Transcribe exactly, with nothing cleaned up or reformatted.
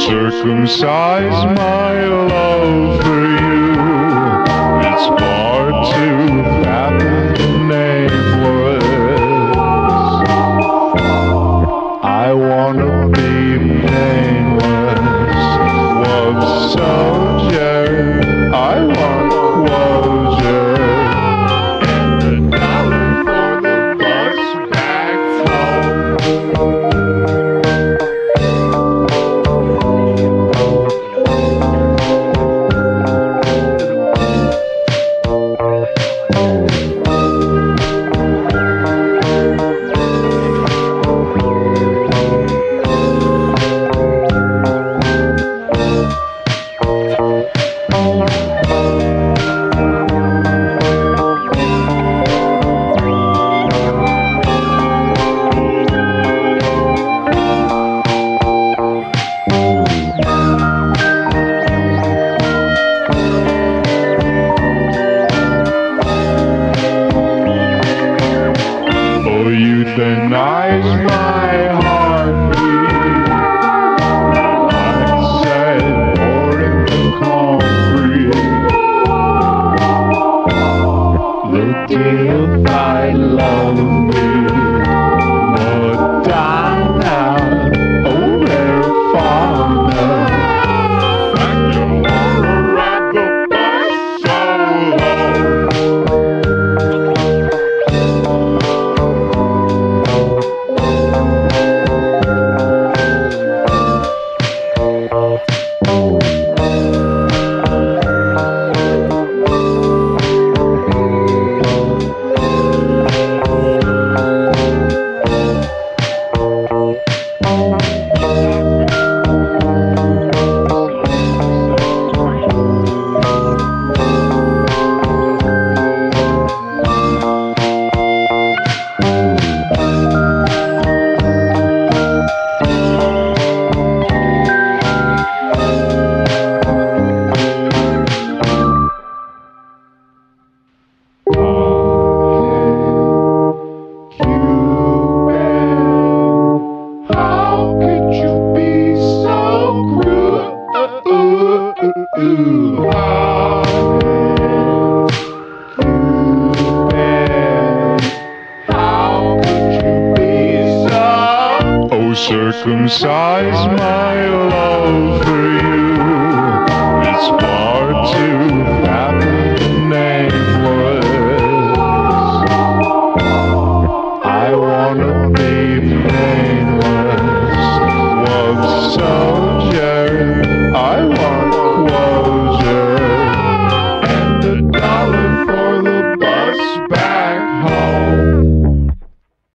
circumcise my love for you. It's far too vapid and nameless. I wanna be painless. Love soldier, I want closure. And a dollar for the bus back home. Euthanize my heartbeat. I said, pouring the concrete. The deified love me, but die now, oh rare fauna. I don't wanna ride the bus solo. Ooh, how how could you be so? Oh, circumcise my love for you. It's